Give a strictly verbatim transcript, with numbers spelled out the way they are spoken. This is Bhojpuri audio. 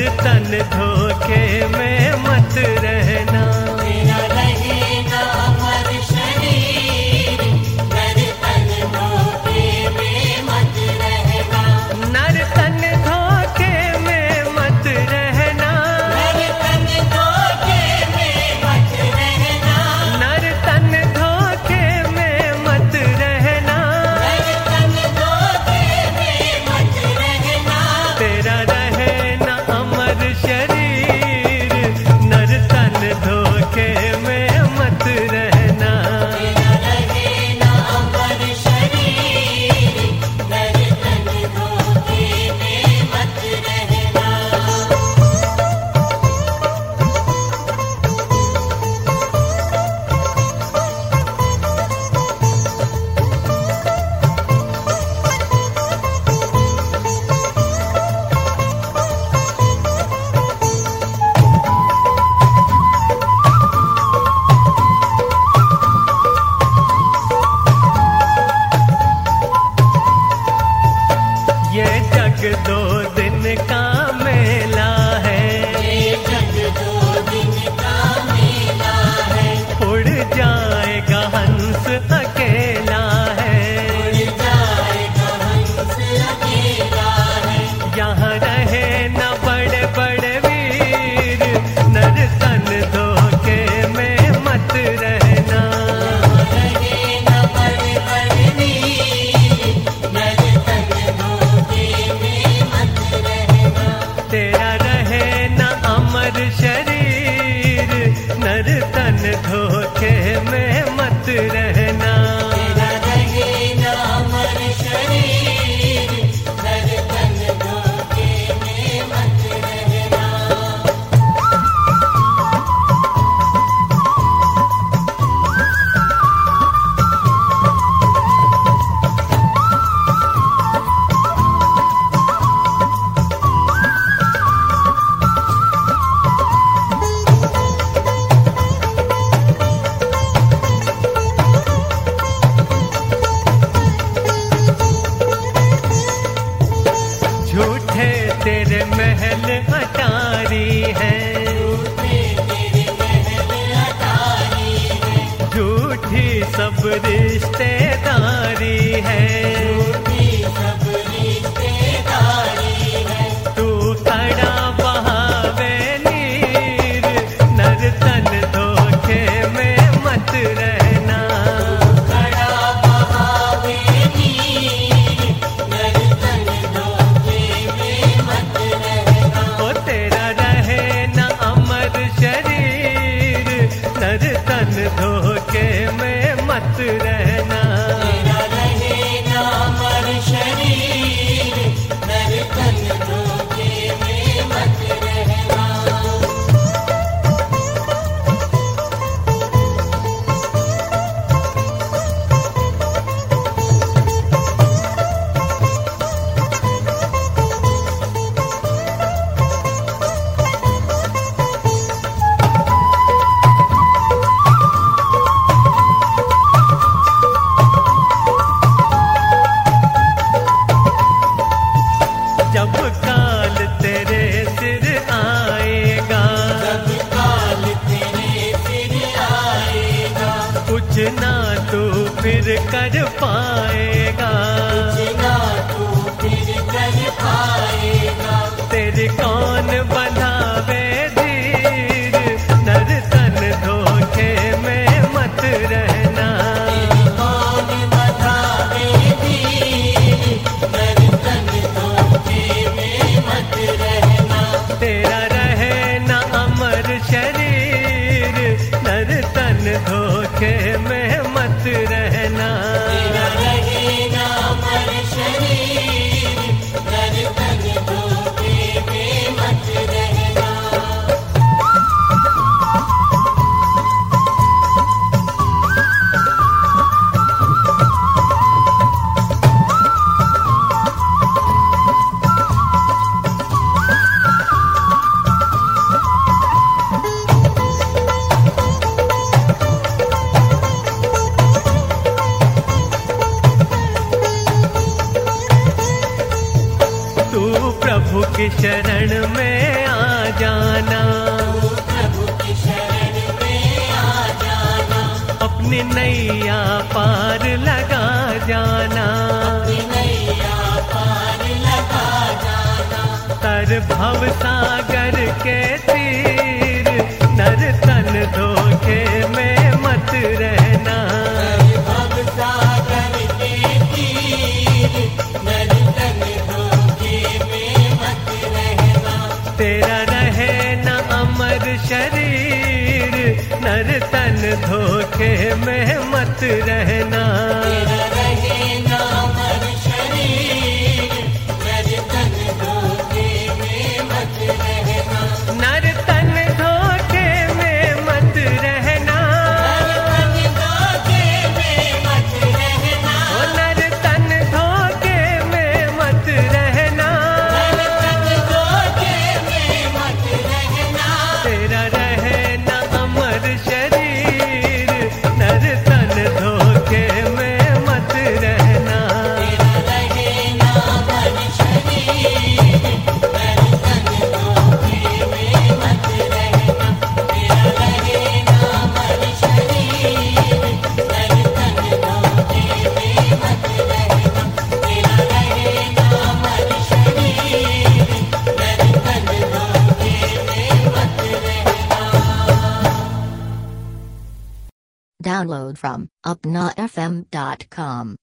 तन धोखे में मत रहना। तेरा रहे ना अमर शरीर, नर तन धोखे में मत रहना। नर तन धोखे में मत रहना। नर तन धोखे में मत रहना। नर तन धोखे में मत रहना। नर तन धोखे में मत रहना। तेरा रहे ना अमर शरीर, नर तन धोखे में मत रहना। तेरा रहे ना अमर शरीर, नर तन धोखे में मत रहना। ये जग दो दिन का मेला है। ये जग दो दिन का मेला है। उड़ जाएगा हंस अकेला है। उड़ जाएगा हंस अकेला है। यहाँ रहे न बड़े बड़े वीर, नर तन धोखे में मत रहना। रहे न बड़े बड़े वीर, नर तन धोखे में मत रहना। तेरा रहे न अमर शरीर, नर तन धोखे में मत रहना। तेरा रहे न अमर शरीर, नर तन धोखे में मत रहना। झूठे तेरे महल अटारी है। तेरे महल अटारी है। झूठी सब रिश्तेदारी है। झूठी सब रिश्तेदारी है। तू खड़ा बहावे नीर, नर तन धोखे में मत रहना। खड़ा बहावे नीर, नर तन धोखे में मत रहना। ओ तेरा रहे न अमर शरीर, नर तन धोखे में मत रहना। तेरा रहे ना अमर शरीर, नर तन धोखे में मत रहना। जब काल तेरे सिर आएगा, जब काल तेरे सिर आएगा, कुछ ना तू फिर कर पाएगा। जिना तू फिर कर पाएगा। तेरी कौन बंधावे धीर, नर तन धोखे में मत रहना। तेरी कौन बधावे धीर, नर तन धोखे में मत रहना। तेरा रहे न अमर शरीर, नर तन धोखे में मत रहना। तेरा रहे प्रभु की शरण में आ जाना, प्रभु की शरण में आ जाना, अपनी नैया पार लगा जाना, नैया पार लगा जाना, तर भव सागर के तीर, नर तन धोखे में मत रहना, भव सागर के तीर, नर तन धोखे में मत रहना, तेरा रहे न अमर शरीर, नर तन धोखे में मत रहना, तेरा रहे ना अमर शरीर, नर तन धोखे में मत रहना, नर तन धोखे में मत रहना, नर तन धोखे में मत रहना, ओ नर तन धोखे में मत रहना, नर तन धोखे में मत रहना, तेरा रहे न अमर शरीर, नर तन धोखे में मत रहना, तेरा रहे ना अमर शरीर, नर तन धोखे में मत रहना, तेरा रहे ना अमर शरीर, नर तन धोखे में मत रहना, तेरा रहे ना अमर शरीर, नर तन धोखे में मत रहना। Download from upnafm dot com.